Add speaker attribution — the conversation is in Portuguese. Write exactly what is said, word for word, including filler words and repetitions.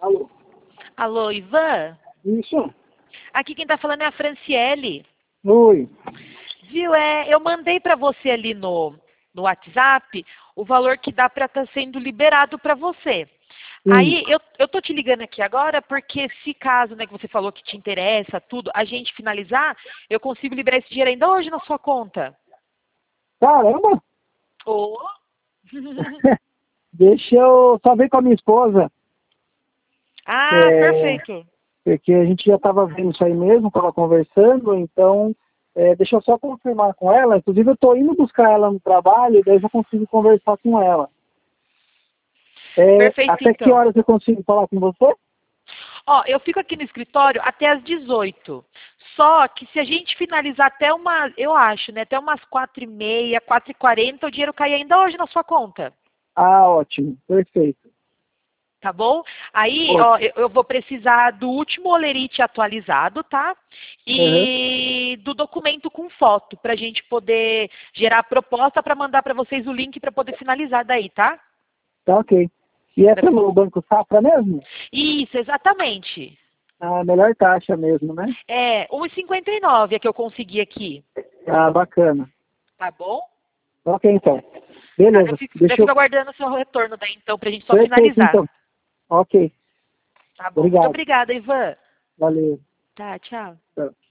Speaker 1: Alô?
Speaker 2: Alô, Ivan?
Speaker 1: Isso?
Speaker 2: Aqui quem tá falando é a Franciele.
Speaker 1: Oi.
Speaker 2: Viu, é, eu mandei para você ali no, no WhatsApp o valor que dá para estar sendo liberado para você.
Speaker 1: Sim.
Speaker 2: Aí, eu, eu tô te ligando aqui agora porque se caso, né, que você falou que te interessa, tudo, a gente finalizar, eu consigo liberar esse dinheiro ainda hoje na sua conta.
Speaker 1: Caramba!
Speaker 2: Oh.
Speaker 1: Deixa eu só ver com a minha esposa,
Speaker 2: Ah,
Speaker 1: é,
Speaker 2: perfeito.
Speaker 1: porque a gente já estava vendo isso aí mesmo, estava conversando, então é, deixa eu só confirmar com ela. Inclusive eu estou indo buscar ela no trabalho, daí eu já consigo conversar com ela. É,
Speaker 2: Perfeito,
Speaker 1: até que
Speaker 2: então.
Speaker 1: horas eu consigo falar com você?
Speaker 2: Ó, eu fico aqui no escritório até às dezoito. Só que se a gente finalizar até uma, eu acho, né, até umas quatro e meia, quatro e quarenta, o dinheiro cai ainda hoje na sua conta.
Speaker 1: Ah, ótimo, perfeito.
Speaker 2: Tá bom? Aí, ó,
Speaker 1: Ótimo.
Speaker 2: eu, eu vou precisar do último olerite atualizado, tá?
Speaker 1: Uhum.
Speaker 2: E do documento com foto, pra gente poder gerar a proposta para mandar para vocês o link para poder finalizar daí, tá?
Speaker 1: Tá ok. E é
Speaker 2: Vai ficar-
Speaker 1: pelo Banco Safra mesmo?
Speaker 2: Isso, exatamente.
Speaker 1: A melhor taxa mesmo, né?
Speaker 2: É, um e cinquenta e nove é que eu consegui aqui.
Speaker 1: Ah, bacana.
Speaker 2: Tá bom?
Speaker 1: Ok, então.
Speaker 2: Tá, eu
Speaker 1: Beleza.
Speaker 2: fico, eu
Speaker 1: Deixa
Speaker 2: fico
Speaker 1: eu...
Speaker 2: aguardando o seu retorno daí, então, pra gente só
Speaker 1: Perfeito,
Speaker 2: finalizar.
Speaker 1: então. Ok.
Speaker 2: Tá bom. Muito
Speaker 1: Obrigado.
Speaker 2: obrigada, Ivan.
Speaker 1: Valeu.
Speaker 2: Tá, tchau.
Speaker 1: Tchau.